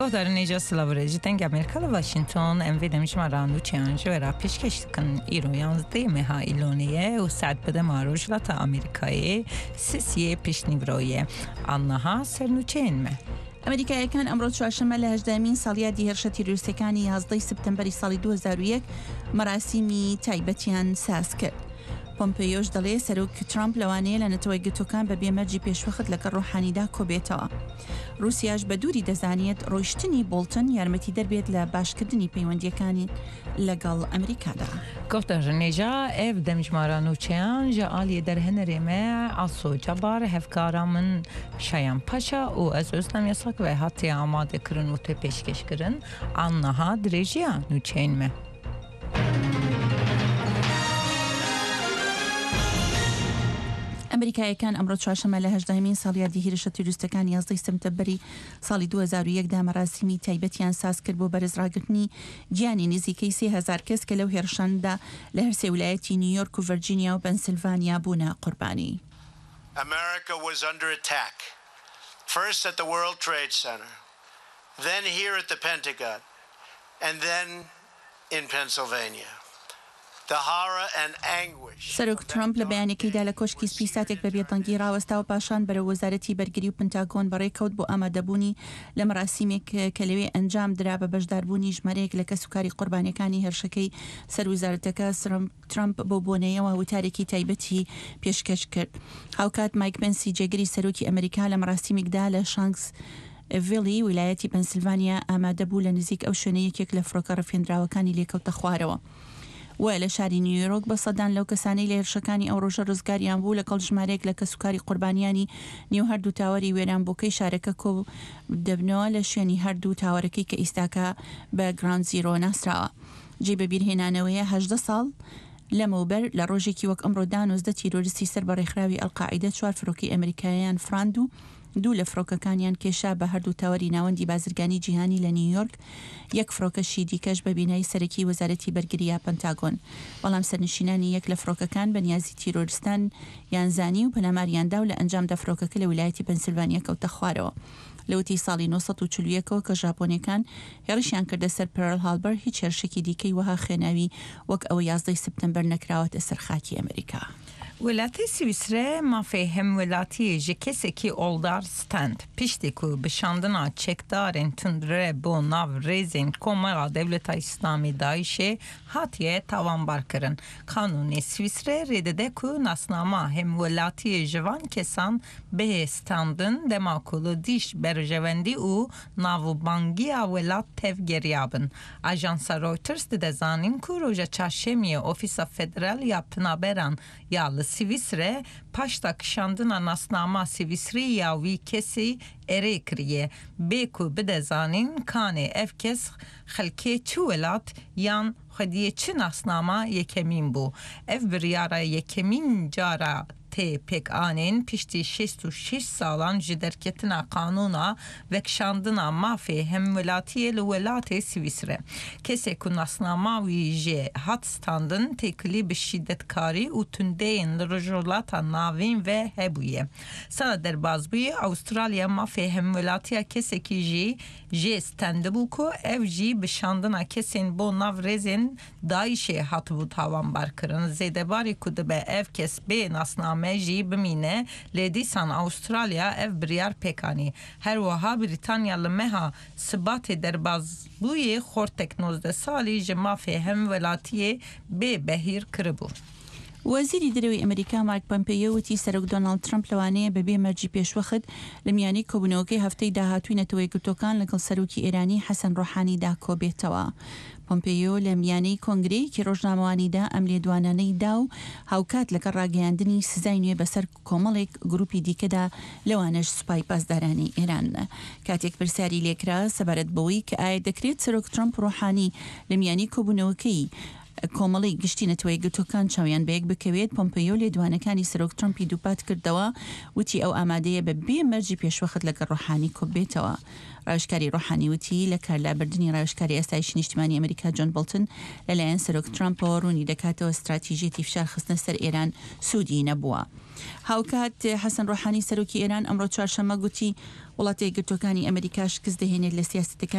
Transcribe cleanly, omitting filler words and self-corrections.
در نیجا سلاوریجی تنگ امریکا و واشنطن ام وی دمیش مرانو چیانج و را پیشکش کن ایرو 11 ماه ایلونیه و ساعت بده ماروش لتا آمریکایی سیسیه پیشنیورویه آنها سرنوچین مه ئەمریکایەکان ئەمڕۆ چوارشەممە لە 18مین ساڵیادی هێرشە تیرۆریستەکانی 11 سپتەمبەری ساڵی 2001 مەراسیمی تایبەتیان ساز کرد. پۆمپیۆش دەڵێ سەرۆک ترامپ لەوانەیە لە نەتەوەی گرتوەکان بە بێمەرجی پێشوەخت لەگەڵ ڕۆحانیدا کۆبێتەوە. رووسیاش بە دووری دەزانێت ڕۆیشتنی بۆڵتن یارمەتی دەربێت لە باشکردنی پەیوەندیەکانی لەگەڵ ئەمریکادا. گفتە ژنێژا ئێف دەمیژمارانوچیان ژە ئالیە دەرهێنەرێمە ئاسۆ جەبار هەفکارا من شایان پاشا و ئەز ئۆستەم یەساک وێ هاتی ئامادەکردن و تێ پێشکەشکردن ئانەها درێژیە نوچێنمە. ئەمریکایەکان ئەمڕۆ چوارشەممە لە 18مین ساڵیادی هێرشە تیرۆریستەکانی 11 سپتەمبەری ساڵی 2001دا مەراسیمی تایبەتیان ساز کرد بۆ بەرزڕاگرتنی گیانی نزیکەی 3000 کەس کە لەو هێرشاندا لە هەرسێ ویلایەتی نیویۆرک و ڤەرجینیا و پەنسیلڤانیا بوونە قوربانی. America was under attack. First at the World Trade Center, then here at the Pentagon, and then in Pennsylvania. سەرۆک ترامپ لە بەیانێکیدا لە کۆشکی سپیساتێک بە بێدەنگی ڕاوەستاوە پاشان بەرە وەزارەتی بەرگری و پنتاگۆن بەڕێکەوت بۆ ئامادەبوونی لە مەراسیمێک کە لەوێ ئەنجام درا بە بەشداربوونی ژمارەیەک لە کەسوکاری قوربانیەکانی هێرشەکەی سەروزارەتەکە ترامپ بۆ بۆنەیەوە وتارێکی تایبەتی پێشکەش کرد. هاوکات مایک پێنسی جێگری سەرۆکی ئەمریکا لە مەراسیمێکدا لە شانکس ڤیلی ویلایەتی پەنسیلڤانیا ئامادەبوو لە نزیک ئەو شوێنە یەکێک لە فڕۆکە ڕفێنراوەکانی لێکەوتە خوارەوە. و لە شاری نیویۆرک بە سەدان لەو کەسانی لە هێرشەکانی ئەو ڕۆژە ڕزگاریان بوو لەگەڵ ژمارەیەک لە کەسوکاری قوربانیانی نێو هەردوو تاوەری وێرانبووکەی شارەکە کۆ دەبنەوە لە شوێنی هەردوو تاوەرەکەی کە ئیستاکە بە گراند زیرۆ ناسراوە. جێ بەبیرهێنانەوەیە 18 ساڵ لەمەوبەر لە ڕۆژێکی وەک ئەمڕۆ 19 تیرۆریستی سەر بە ڕێکخراوی ئەلقاعیدە 4 فرۆکی ئەمریکایان فراند و دوو لە فرۆکەکانیان کێشا بە هەردوو تاوەری ناوەندی بازرگانی جیهانی لە نیویۆرک، یەک فرۆکەشی دیکەش بە بینایی سەرەکی وەزارەتی بەرگریە پەنتاگۆن. بەڵام سەرنشینانی یەک لە فرۆکەکان بە نیازی تیرۆریستان یانزانی و پەلاماریاندا و لە ئەنجامدا فرۆکەکە لە ویلایەتی پەنسیلڤانیا کەوتە خوارەوە. لەوتی ساڵی 1940ەوە کە ژاپۆنیەکان هێڕشیان کردە سەر پێرل هالبەر هیچ هێرشێکی دیکەی وەها خوێناوی وەک ئەوە 11 سپتەمبەر نەکراوەتە سەر خاکی ئەمریکا. ولاتی سویسره ما فهم ولاتی جکسی که اولدار ستند پشتی که بشاندنا چکدارن تندره بو ناو ریزین کمرا دولت اسلامی دایشه هاتیه تاوان بار کرن. قانون سویسره ریده که ناسنامه هم ولاتی جوان کسان به ستاندن دماکولو دیش برجواندی و ناو بانگی ولات تفگریابن. آژانس رویترز ده زانین که روژه چاشمی اوفیسا فدرال یا پنابران یا سویسره پاشتا کشاندنا ناسنامه سویسری یا وی کسی اره کریه بیکو بده زانین کانه اف کس خلکه چو ولات یان خودیه چه ناسنامه یکمین بو اف بریاره یکمین جارا تی پک آنین پشتی 66 سالان جدرکتنا قانونا وکشاندنا مافی هم ولاتی لولات سویسره کسی که ناسنامه ویجه هات ستاندن تکلی به شدت کاری و تندین رجولات ناوین و هبویه. سال در بازبوی استرالیا مافی هم ولاتی کسی که جی ستندبو که اف جی بشاندنا کسین بو ناو رزین دایشه هات بود هاوان برکرن زیده باری کده به اف کس به ناسنامه مجی بمینه لیدیسان استرالیا اف بریار پکانی هر وها بریتانیا لمها ثبات در بازبوی خور تکنوزده سالی جما فهم ولاتی به بهیر کربو. وەزیری دەرەوەی ئەمریکا مایک پۆمپیۆ وتی سەرۆک دۆناڵد ترامپ لەوانەیە بەبێ مەرجی پێشوەخت لە میانی کۆبوونەوەکەی هەفتەی داهاتووی نەتەوەی گرتوەکان لەگەڵ سەرۆکی ئێرانی حەسەن ڕۆحانیدا کۆبێتەوە. پۆمپیۆ لە میانەی کۆنگرەیەکی ڕۆژنامەوانیدا ئەم لێدوانانەی دا و هاوکات لەگەڵ ڕاگەیاندنی سزای نوێ بەسەر کۆمەڵێک گروپی دیکەدا لەوانەش سوپای پاسدارانی ئێران. کاتێک پرسیاری لێکرا سەبارەت بەوەی کە ئایا دەکرێت سەرۆک ترامپ ڕۆحانی لە میانی کۆبوونەوەکەی کۆمەڵی گشتی نەتەوەی گرتوەکان چاویان بەیەک بکەوێت پۆمپیۆ لێدوانەکانی سەرۆک ترامپی دووپات کردەوە وتی ئەو ئامادەیە بە بێ مەرجی پێشوەخت لەگەڵ ڕۆحانی کۆبێتەوە. ڕاوشکاری ڕۆحانی وتی لە کارلابردننی ڕاوشکاری ئەستایشی نیشتیمانی ئەمریکا جۆن بڵتن لەلایەن سەرۆک ترامپەوە ڕوونی دەکاتەوە استراتیژیەتی فشار خستنە سەر ئێران سوودی نەبووە. هاوکات حەسەن ڕۆحانی سەرۆکی ئێران ئەمڕۆ چوارشەممە گوتی وڵاتی گرتوەکانی ئەمریکا شکست دەهێنێت لە سیاستەکان